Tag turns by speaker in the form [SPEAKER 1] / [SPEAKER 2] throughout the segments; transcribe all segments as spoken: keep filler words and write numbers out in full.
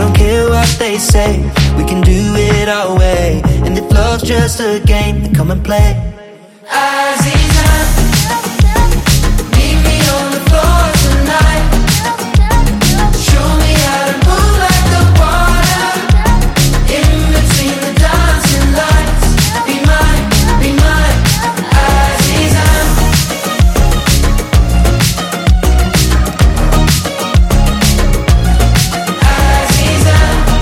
[SPEAKER 1] don't care what they say, we can do it our way. And if love's just a game, then come and play. Aziza, meet me on the floor tonight. Show me how to move like the water, in between the dancing lights. Be mine, be mine, Aziza. Aziza.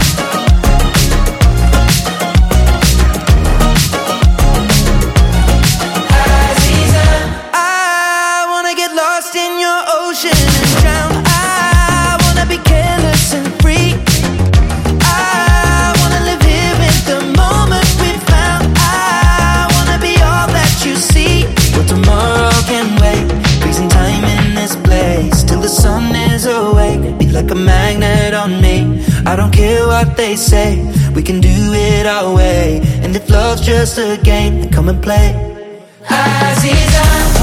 [SPEAKER 1] Aziza. I wanna get lost in your ocean and drown. I wanna be careless and free. I wanna live here in the moment we found. I wanna be all that you see. Well, tomorrow can wait, freezing time in this place till the sun is awake. Be like a magnet on me, I don't care what they say, we can do it our way. And if love's just a game, then come and play. Aziza.